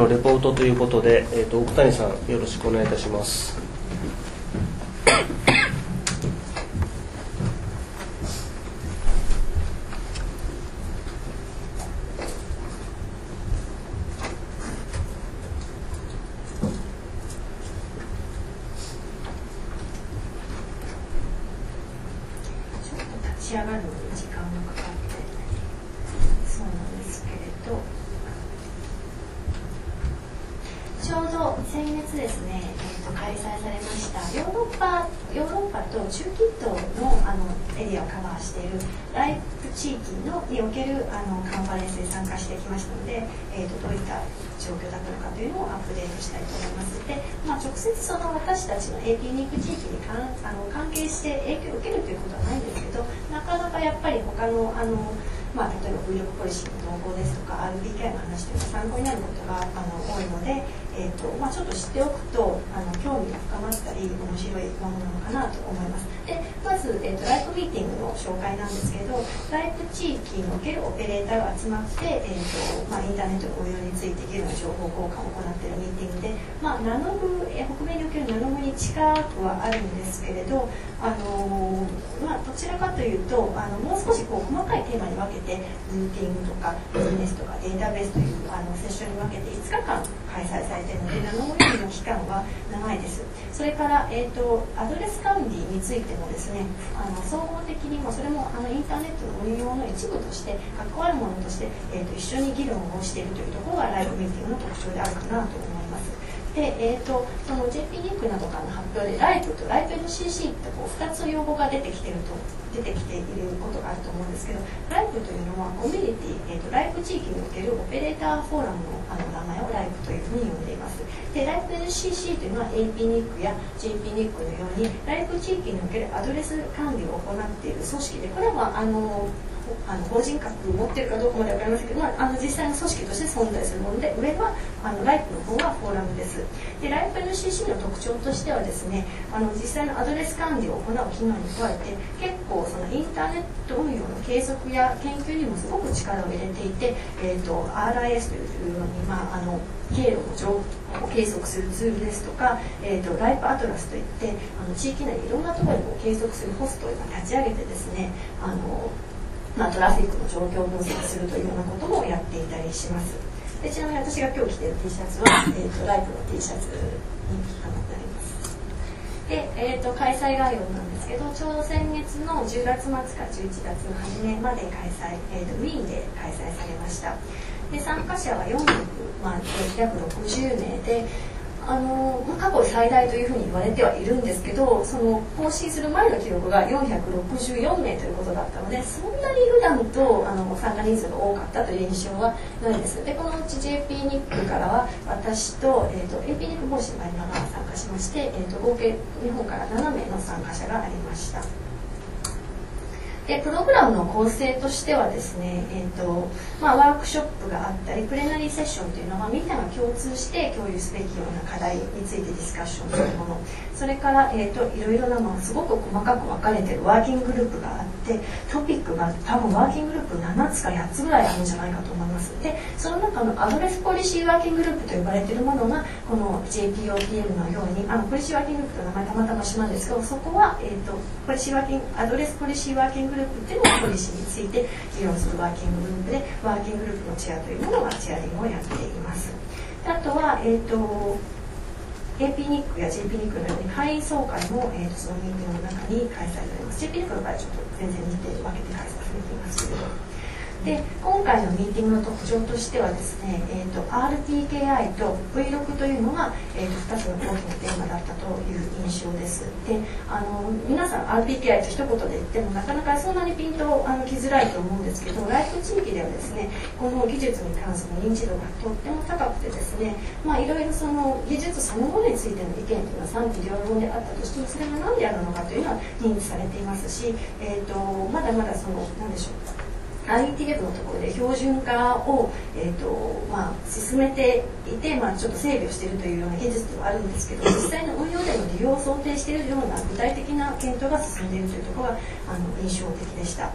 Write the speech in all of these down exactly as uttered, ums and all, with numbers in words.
のレポートということで、えー、と奥谷さんよろしくお願いいたします。 仕上がるのに時間がかかってそうなんですけれど、ちょうど先月ですね、えー、と開催されましたヨーロッパヨーロッパと中近東の、あのエリアをカバーしているライプ地域のにおけるあのカンファレンスに参加してきましたので、えー、とどういった状況だったのかというのをアップデートしたいと思います。で、まあ、直接その私たちの エーピー ニック地域にかんあの関係して影響を受けるということはないんですけど、なかなかやっぱり他のあのまあ、例えば風力ポリシーの動向ですとか アールビーケーアイ の話というのが参考になることがあの多いので、えーとまあ、ちょっと知っておくとあの興味が深まったり面白いものなのかなと思います。でまず、えーと、ライプミーティングの紹介なんですけど、ライプ地域におけるオペレーターが集まって、えーとまあ、インターネットの運用について議論や情報交換を行っているミーティングで、まあ、ナノ部、えー、北米におけるナノ部に近くはあるんですけれど、あのーまあ、どちらかというとあのもう少しこう細かいテーマに分けてルーティングとかビジネスとかデータベースというあのセッションに分けていつかかん開催されているので、ナノモリの期間は長いです。それから、えー、とアドレス管理についてもですね、あの総合的にもそれもあのインターネットの運用の一部として関わるものとして、えー、と一緒に議論をしているというところがライブミーティングの特徴であるかなと思います。で、えー、とその ジェーピー ニックなどからの発表でライプとライプ エヌシーシー ってこうふたつ用語が出てきていると出てきていることがあると思うんですけど、ライプというのはコミュニティ、えー、とライプ地域におけるオペレーターフォーラムのあの名前をライプというふうに呼んでいます。で、ライプ エヌシーシー というのは エーピー ニックや ジェーピー ニックのようにライプ地域におけるアドレス管理を行っている組織で、これはあのあの法人格を持っているかどうかまでは分かりませんけど、まあ、あの実際の組織として存在するもので、上はあのライプの方はフォーラムです。で、ライプ エヌシーシー の特徴としてはですね、あの実際のアドレス管理を行う機能に加えて結構そのインターネット運用の継続や研究にもすごく力を入れていて、えー、と アールアイエス というように、まあ、あの経路の情報を計測するツールですとか、えー、とライプアトラスといってあの地域内にいろんなところにこう計測するホストを今立ち上げてですね、あのまあ、トラフィックの状況を分析するというようなこともやっていたりします。で、ちなみに私が今日着ている T シャツは、えー、とライプの T シャツになります。で、えー、と開催概要なんですけど、ちょうど先月のじゅうがつまつからじゅういちがつの初めまで開催、えー、とウィーンで開催されました。で、参加者はよんひゃく、まあ、約ろくじゅうめいで、あのまあ、過去最大というふうに言われてはいるんですけど、その更新する前の記録がよんひゃくろくじゅうよんめいということだったので、そんなに普段とあの参加人数が多かったという印象はないです。で、このうち ジェーピー ニックからは私と,、えー、と エーピー ニック講師の有馬が参加しまして、えー、と合計日本からななめいの参加者がありました。で、プログラムの構成としてはですね、えーとまあ、ワークショップがあったりプレナリーセッションというのは、まあ、みんなが共通して共有すべきような課題についてディスカッションするもの、それから、えー、といろいろな、まあ、すごく細かく分かれているワーキンググループがあって、トピックが多分ワーキンググループななつかやっつぐらいあるんじゃないかと思います。で、その中のアドレスポリシーワーキンググループと呼ばれているものがこの ジェーピーオーティーエル のように、あのポリシーワーキンググループという名前たまたましなんですけど、そこは、えー、とポリシーワーキングアドレスポリシーワーキンググループっていうのはポリシーについて議論するワーキンググループで、ワーキンググループのチェアというものがチェアリングをやっています。で、あとは、えー、と エーピー ニックや ジェーピー ニックのように会員総会も、えー、とそのミーティングの中に開催されます。 ジェーピー ニックの場合はちょっと全然日程分けて開催されていますけれど、で、今回のミーティングの特徴としてはですね、えー、と アールピーケーアイ と ブイろく というのが、えー、とふたつの大きなテーマだったという印象です。で、あの皆さん アールピーケーアイ と一言で言ってもなかなかそんなにピンとあの来づらいと思うんですけど、ライフ地域ではですね、この技術に関する認知度がとっても高くてですね、まあ、いろいろその技術そのものについての意見というのは賛否両論であったとしても、それが何であるのかというのは認知されていますし、えー、とまだまだその何でしょうか、アイティーエフ のところで標準化を、えーとまあ、進めていて、まあ、ちょっと整備をしているというような技術ではあるんですけど、実際の運用での利用を想定しているような具体的な検討が進んでいるというところがあの印象的でした。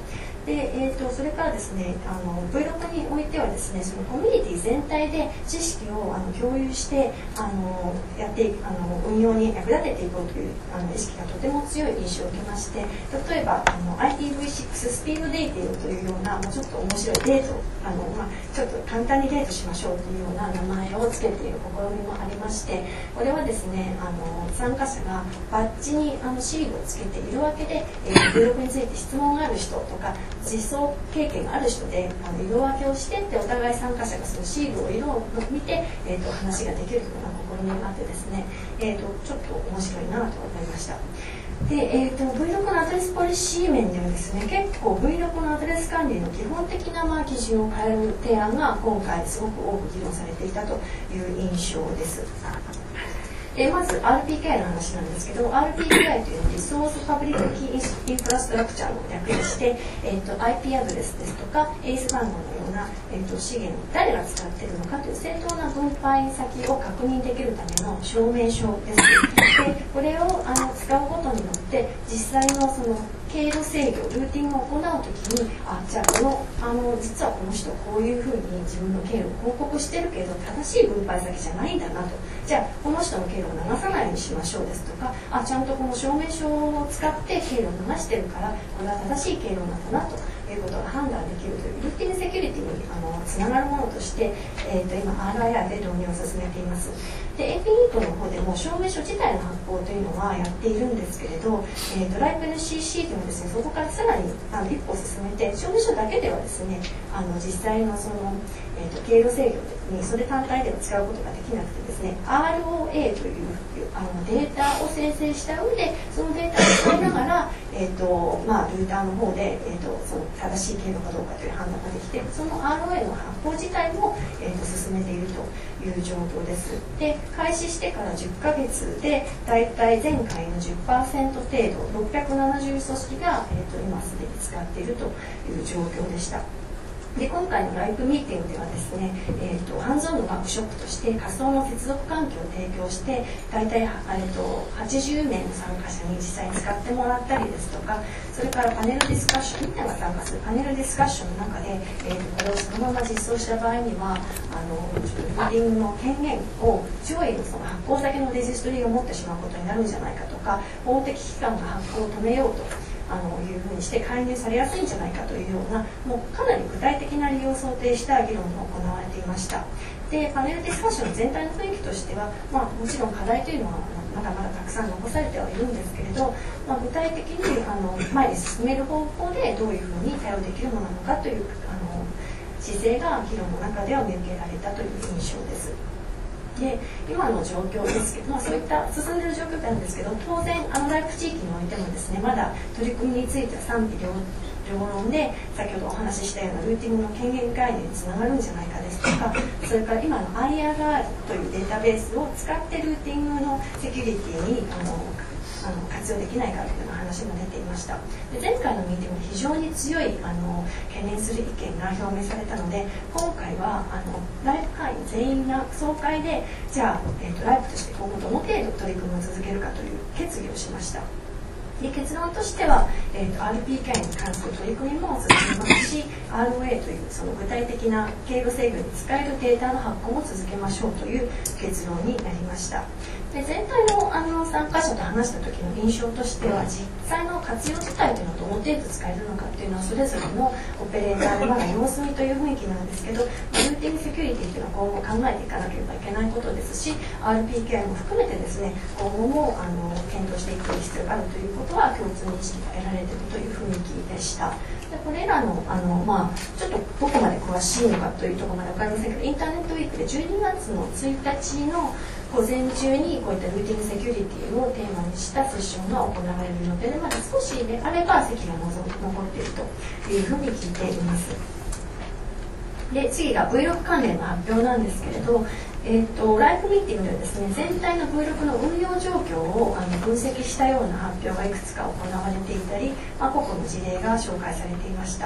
で、えー、とそれからですねあの Vlog においてはですねそのコミュニティ全体で知識をあの共有してあのやってあの運用に役立てていこうというあの意識がとても強い印象を受けまして、例えばあの アイティーブイシックス スピードデーティングというようなもうちょっと面白いデートあの、まあ、ちょっと簡単にデートしましょうというような名前をつけている試みもありまして、これはですねあの参加者がバッジにあのシールをつけて色分けで、えー、Vlog について質問がある人とか実装経験がある人であの色分けをしてってお互い参加者がそのシールを色を見て、えー、と話ができるような試みがあってですね、えー、とちょっと面白いなと思いました。で、えー、と Vlog のアドレスポリシー面ではですね結構 Vlog のアドレス管理の基本的な、まあ、基準を変える提案が今回すごく多く議論されていたという印象です。でまず アールピーケー の話なんですけど アールピーケー というのはリソースパブリックキーインフラストラクチャーの略でして、えー、と アイピー アドレスですとか エース 番号のような、えー、と資源を誰が使っているのかという正当な分配先を確認できるための証明書です。でこれをあの使うことによって実際のその経路制御ルーティンを行うときにあじゃあこのあの実はこの人こういうふうに自分の経路を報告してるけど正しい分配先じゃないんだなと、じゃあこの人の経路を流さないようにしましょうですとか、あちゃんとこの証明書を使って経路を流してるからこれは正しい経路なんだなということが判断できるというルーティンセキュリティにあのつながるものとして、えー、と今 アールアイアール で導入を進めています。で エーピーイー トの方でも証明書自体の発行というのはやっているんですけれど、えー、とライブ エヌシーシー というのはですねそこからさらにあの一歩進めて証明書だけではですねあの実際のその、えー、と経路制御にそれ単体では使うことができなくてですね アールオーエー というあのデータを生成した上でそのデータを使いながら、えーとまあ、ルーターの方で、えー、とその正しい経路かどうかという判断ができてその アールオーエー の発行自体も、えー、と進めているという状況です。で開始してからじゅっかげつでだいたい前回の じゅっパーセント 程度ろっぴゃくななじゅう組織が、えー、と今すでに使っているという状況でした。で今回のライブミーティングではですね、えー、とハンズオンのワークショップとして仮想の接続環境を提供して大体、えー、とはちじゅうめいの参加者に実際に使ってもらったりですとか、それからパネルディスカッションみんなが参加するパネルディスカッションの中で、えー、とこれをそのまま実装した場合にはあのルーティングの権限を上位のその発行先のレジストリを持ってしまうことになるんじゃないかとか、法的機関が発行を止めようとあのいうふうにして介入されやすいんじゃないかというようなもうかなり具体的な利用を想定した議論が行われていました。でパネルディスカッション全体の雰囲気としては、まあ、もちろん課題というのはまだまだたくさん残されてはいるんですけれど、まあ、具体的にあの前に進める方向でどういうふうに対応できるものなのかというあの姿勢が議論の中では見受けられたという印象です。で今の状況ですけど、まあ、そういった進んでいる状況なんですけど、当然あのライフ地域においてもですねまだ取り組みについては賛否両論で先ほどお話ししたようなルーティングの権限概念につながるんじゃないかですとか、それから今の アイアールアール というデータベースを使ってルーティングのセキュリティにあのあの活用できないかというような話も出ていました。で前回のミーティングで非常に強いあの懸念する意見が表明されたので、今回はあのライブ会員全員が総会でじゃあ、えー、とライブとして今後どの程度取り組みを続けるかという決議をしました。で結論としては、えー、と アールピーケー に関する取り組みも進めますし アールオーエー というその具体的な経路制御に使えるデータの発行も続けましょうという結論になりました。で全体の、あの参加者と話した時の印象としては実際の活用自体というのはどの程度使えるのかというのはそれぞれのオペレーターでまだ様子見という雰囲気なんですけど、ルーティングセキュリティというのは今後考えていかなければいけないことですし アールピーケー も含めてですね今後もあの検討していく必要があるということは共通認識が得られているという雰囲気でした。でこれらの、あの、まあ、ちょっとどこまで詳しいのかというところまで分かりませんけど、インターネットウィークでじゅうにがつのついたちの午前中にこういったルーティングセキュリティをテーマにしたセッションが行われるので、まだ少しであれば席が残っているというふうに聞いています。で次が Vlog 関連の発表なんですけれど、えー、とライブミーティングではですね全体の Vlog の運用状況をあの分析したような発表がいくつか行われていたり、まあ、個々の事例が紹介されていました。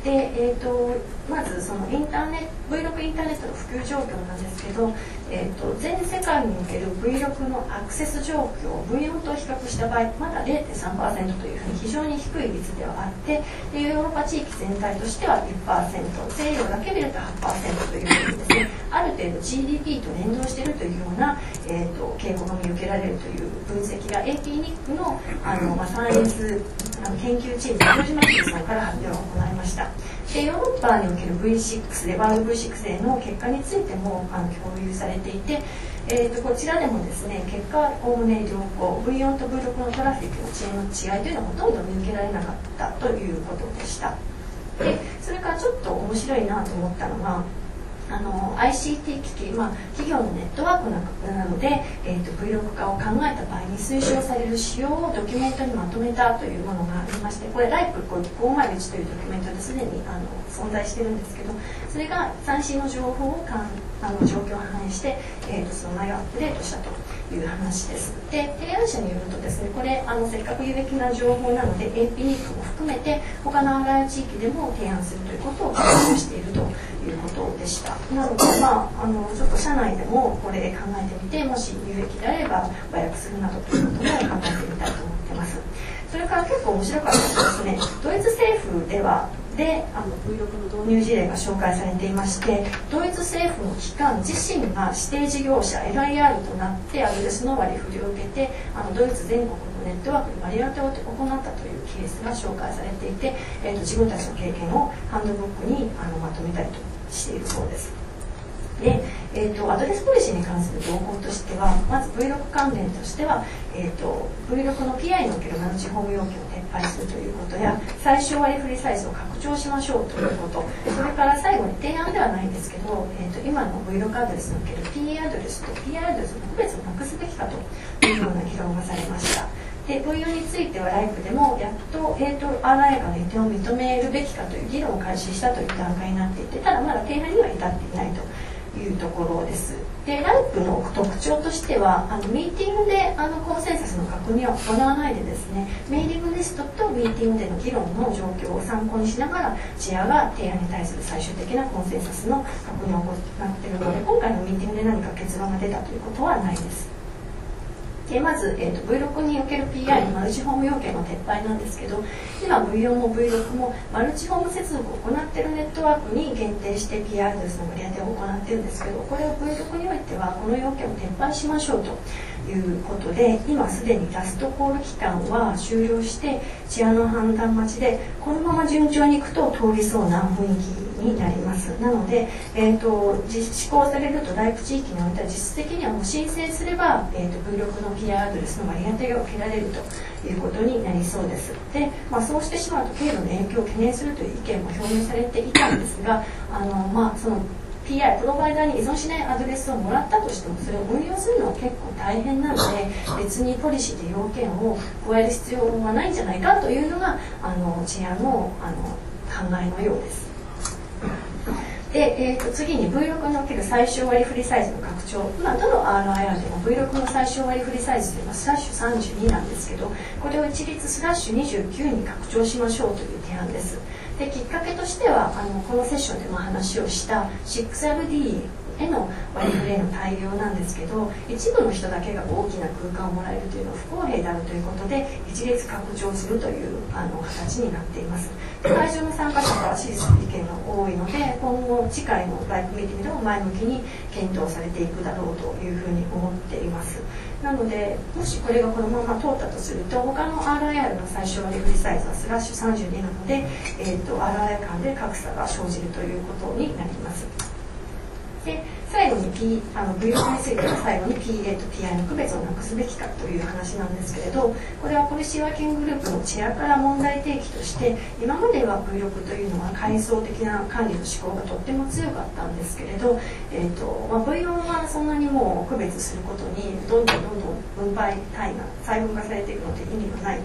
で、えー、とまずそのインターネット ブイろく インターネットの普及状況なんですけど、えー、と全世界における ブイろく のアクセス状況を ブイよん と比較した場合まだ ゼロてんさんパーセント というふうに非常に低い率ではあって、でヨーロッパ地域全体としては いちパーセント、 西洋だけ見ると はちパーセント というふうにですね、ある程度 ジーディーピー と連動しているというような、えー、と傾向が見受けられるという分析が エーピーニック の, あの、まあ、サイエンスあの研究チームの小島木さんから発表を行いました。でヨーロッパにおける ブイシックス でバード ブイシックス での結果についてもあの共有されていて、えー、とこちらでもですね結果はおおむね良好、 ブイよん と ブイろく のトラフィックの遅延の違いというのはほとんど見受けられなかったということでした。でそれからちょっと面白いなと思ったのがあの アイシーティー 機器、まあ、企業のネットワークなどで、えー、と ブイろく 化を考えた場合に推奨される仕様をドキュメントにまとめたというものがありまして、これ ライプごひゃくいちというドキュメントですでにあの存在しているんですけど、それが最新の情報をかんあの状況を反映して、えー、とその内容をアップデートしたという話です。で提案者によるとですね、これあのせっかく有益な情報なので エーピーニック も含めて他のアライア地域でも提案するということを検討しているということでした。なので、まあ、あのちょっと社内でもこれ考えてみて、もし有益であれば和訳するなどということも考えてみたいと思ってます。それから結構面白かったですね、ドイツ政府ではであの ブイろく の導入事例が紹介されていまして、ドイツ政府の機関自身が指定事業者 エルアイアール となってアドレスの割り振りを受けてあのドイツ全国のネットワークに割り当てを行ったというケースが紹介されていて、えー、と自分たちの経験をハンドブックにあのまとめたりとしているそうです。でえー、とアドレスポリシーに関する動向としては、まず ブイろく 関連としては、えー、と ブイろく の ピーアイ におけるマルチホーム要件を撤廃するということや、最小割り振りサイズを拡張しましょうということ、それから最後に提案ではないんですけど、えー、と今の ブイろく アドレスにおける ピーアドレスと ピーアイ アドレスの区別をなくすべきかというような議論がされました。で ブイよん についてはライプでもやっと、えー、と アールアイ がの移転を認めるべきかという議論を開始したという段階になっていて、ただまだ提案には至っていないというところです。でライプの特徴としてはあのミーティングであのコンセンサスの確認を行わないでですね、メーリングリストとミーティングでの議論の状況を参考にしながらチェアが提案に対する最終的なコンセンサスの確認を行っているので、今回のミーティングで何か結論が出たということはないです。でまず、えー、と ブイろく における ピーアイ のマルチホーム要件の撤廃なんですけど、今 ブイよん も ブイろく もマルチホーム接続を行っているネットワークに限定して ピーアイ アドレスの割り当てを行っているんですけど、これを ブイろく においてはこの要件を撤廃しましょうということで、今すでにラストコール期間は終了してチアの判断待ちで、このまま順調にいくと通りそうな雰囲気になります。なので、えー、と施行されるとライプ地域においては実質的にはもう申請すれば、えー、と ブイろく の ピーアイ アドレスの割り当てが受けられるということになりそうです。で、まあ、そうしてしまうと経路の影響を懸念するという意見も表明されていたんですが、あの、まあ、その ピーアイ プロバイダーに依存しないアドレスをもらったとしてもそれを運用するのは結構大変なので、別にポリシーで要件を加える必要はないんじゃないかというのがあのチェアの、あの考えのようです。で、えー、と次に ブイろく における最小割り振りサイズの拡張、まあ、どの アールアイアール でも ブイろく の最小割り振りサイズというのはスラッシュさんじゅうになんですけど、これを一律スラッシュにじゅうきゅうに拡張しましょうという提案です。できっかけとしてはあのこのセッションでも話をした シックスアールディー への割り振りへの対応なんですけど、一部の人だけが大きな空間をもらえるというのは不公平であるということで一律拡張するというあの形になっています。で会場の参加者から支持する意見が多いので、今後次回のライブミーティングでも前向きに検討されていくだろうというふうに思っています。なのでもしこれがこのまま通ったとすると、他の アールアイアール の最小割り振りサイズはスラッシュさんじゅうになので、えー、と アールアイアール 間で格差が生じるということになります。で最後に、P、あの ブイろく については最後に ピーエー と ピーアイ の区別をなくすべきかという話なんですけれど、これはポリシーワーキンググループのチェアから問題提起として、今までは ブイろく というのは階層的な管理の思考がとっても強かったんですけれど、えーとまあ、ブイよん はそんなにもう区別することにどんどんどんどん分配単位が細分化されていくので意味がないと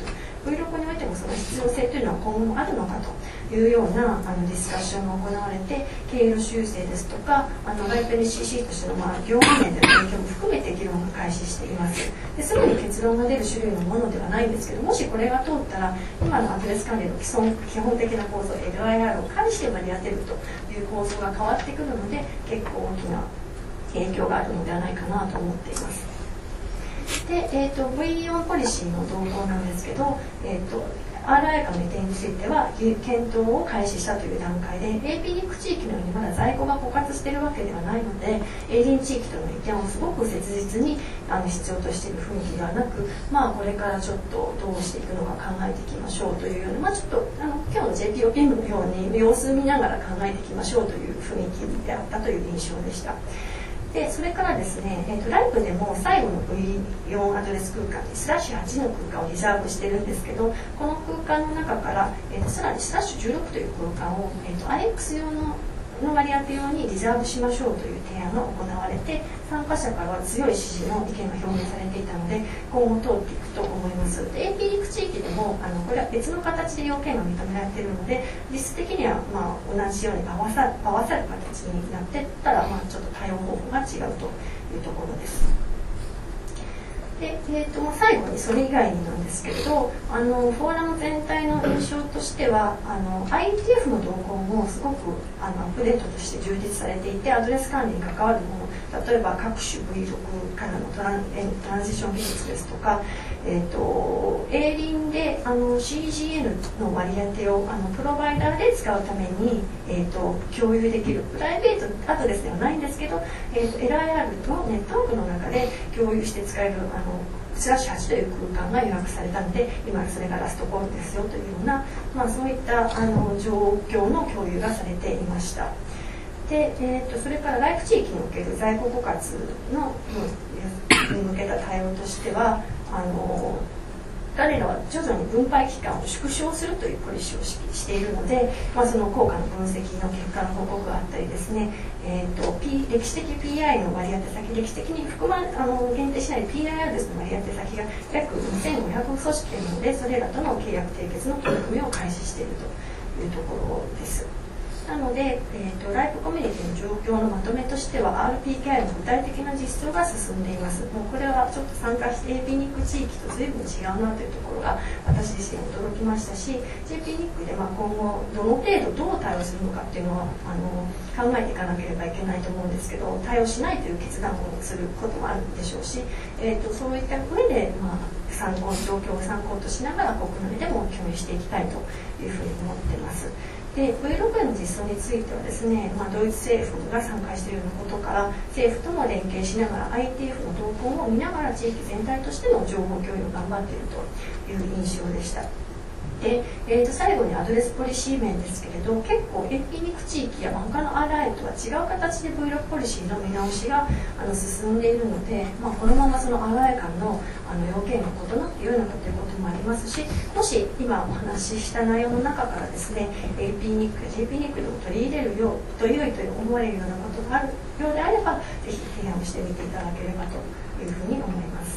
ブイログにおいてもその必要性というのは今後もあるのかというようなあのディスカッションが行われて、経路修正ですとかあのライプ エヌシーシー としての、まあ、業務面での影響も含めて議論が開始しています。ですぐに結論が出る種類のものではないんですけど、もしこれが通ったら今のアドレス管理の基本基本的な構造 エルアイアール を管理して割り当てるという構造が変わってくるので、結構大きな影響があるのではないかなと思っています。で、えーと、ブイよん ポリシーの動向なんですけど、えーとアールアイ 化の移転については検討を開始したという段階で、 エーピー ニック地域のようにまだ在庫が枯渇しているわけではないので、エーリン地域との移転をすごく切実にあの必要としている雰囲気ではなく、まあ、これからちょっとどうしていくのか考えていきましょうというような、まあ、ちょっとあの今日の ジェイピーオーピーエム のように様子見ながら考えていきましょうという雰囲気であったという印象でした。でそれからですね、えーと、ライプでも最後の ブイよん アドレス空間にスラッシュはちの空間をリザーブしてるんですけど、この空間の中から、えーと、さらにスラッシュじゅうろくという空間を、えーと、アイエックス 用のの割り当て用にリザーブしましょうという提案が行われて、参加者からは強い支持の意見が表明されていたので、今後通っていくと思います。で エーピー リンク地域でもあのこれは別の形で要件が認められているので、実質的にはまあ同じように合わさ合わさる形になっていったら、まあ、ちょっと対応方法が違うというところです。でえー、と最後にそれ以外になんですけれど、あのフォーラム全体の印象としてはあの アイティーエフ の動向もすごくあのアップデートとして充実されていて、アドレス管理に関わるもの、例えば各種 ブイろく からのトラン、トランジション技術ですとか、えー、と エーリンであの シージーエヌ の割り当てをあのプロバイダーで使うために、えー、と共有できるプライベートアドレスではないんですけど、えー、と エルアイアール のネットワークの中で共有して使えるあのスラッシュはちという空間が予約されたので、今それがラストコールですよというような、まあ、そういったあの状況の共有がされていました。で、えー、とそれからライフ地域における在庫枯渇のに向けた対応としては、あの彼らは徐々に分配期間を縮小するというポリシーを し, しているので、まあ、その効果の分析の結果の報告があったりですね、えーと P、歴史的 ピーアイ の割り当て先、歴史的に含まあの限定しない ピーアイ アドレスの割り当て先が約にせんごひゃく組織というので、それらとの契約締結の取り組みを開始しているというところです。なので、えーと、ライフコミュニティの状況のまとめとしては アールピーケーアイ の具体的な実装が進んでいます。もうこれはちょっと参加して エーピーニック 地域と随分違うなというところが私自身驚きましたし、 ジェイピーニック でまあ今後どの程度どう対応するのかっていうのはあの考えていかなければいけないと思うんですけど、対応しないという決断をすることもあるでしょうし、えーと、そういった上で、まあ、参考状況を参考としながら国内でも共有していきたいというふうに思っています。で ブイろく への実装についてはですね、まあ、ドイツ政府が参加しているようなことから政府とも連携しながら アイティーエフ の動向を見ながら地域全体としての情報共有を頑張っているという印象でした。で、えー、と最後にアドレスポリシー面ですけれど、結構エーピーニック地域や他の アールアイ とは違う形で ブイろく ポリシーの見直しがあの進んでいるので、まあ、このままその アールアイ 間のあの要件が異なっているのかということもありますし、もし今お話しした内容の中からですね エーピーニック や ジェイピーニック でも取り入れるようと良いと思われるようなことがあるようであれば、ぜひ提案をしてみていただければというふうに思います。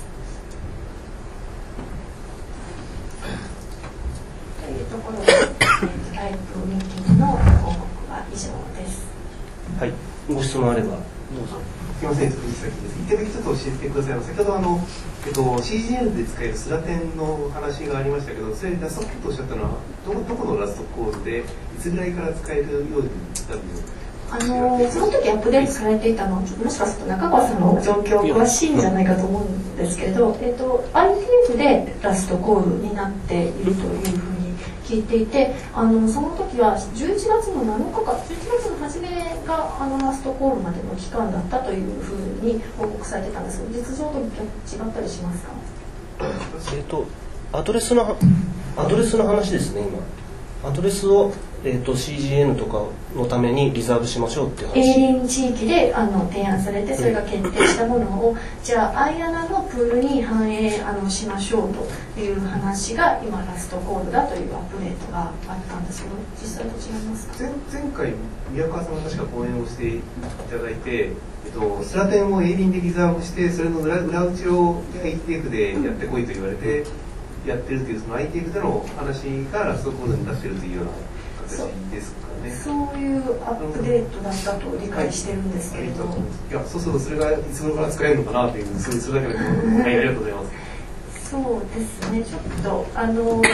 というところで、ライブミーティングの報告は以上です。 はい、ご質問あればどうぞ。 すみません、ちょっと一点だけちょっと教えてください。先ほどあの、えっと、シージーエヌ で使えるスラテンの話がありましたけど、それラストコールとおっしゃったのはどどこのラストコールでいつぐらいから使えるようになるんですか。 あのその時アップデートされていたのはもしかすると中川さんの状況詳しいんじゃないかと思うんですけれど、えっと、アイティーエフ でラストコールになっているというふうに聞いていて、あのその時はじゅういちがつのなのかかじゅういちがつの初めがあのラストコールまでの期間だったというふうに報告されてたんですけど、実情と違ったりしますか。 えっとアドレスのアドレスの話ですね。今アドレスを、えー、と シージーエヌ とかのためにリザーブしましょうっていう話。 エーリン地域であの提案されて、それが決定したものを、うん、じゃあアイアナのプールに反映あのしましょうという話が今ラストコールだというアップデートがあったんですけど、実際と違いますか。 前, 前回宮川さんが確か講演をしていただいて、えっと、スラテンをエーリンでリザーブして、それの 裏, 裏打ちを アイティーエフ でやってこいと言われて、 やってるというその アイティー での話がラストコードに出してるというような形ですかね。 そういうアップデートだったと理解してるんですけれど、 はい、いやそうするとそれがいつ頃から使えるのかなという、それだけでも、はい、ありがとうございます。 そうですね、ちょっとあの、うん、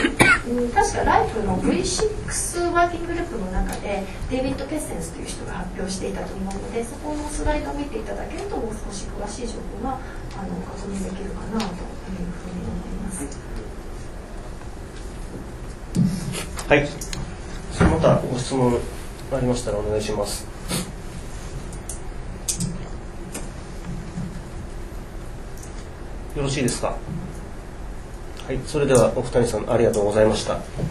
確かライフの ブイシックス ワーキンググループの中でデイビッド・ペッセンスという人が発表していたと思うので、そこのスライドを見ていただけるともう少し詳しい情報があの確認できるかなというふうに思います。 はい、それまたご質問ありましたらお願いします。よろしいですか。はい、それではお二人さんありがとうございました。